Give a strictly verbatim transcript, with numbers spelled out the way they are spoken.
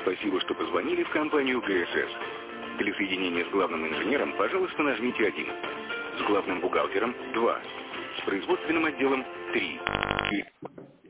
Спасибо, что позвонили в компанию ГСС. Для соединения с главным инженером, пожалуйста, нажмите один. С главным бухгалтером – два. С производственным отделом – три. И...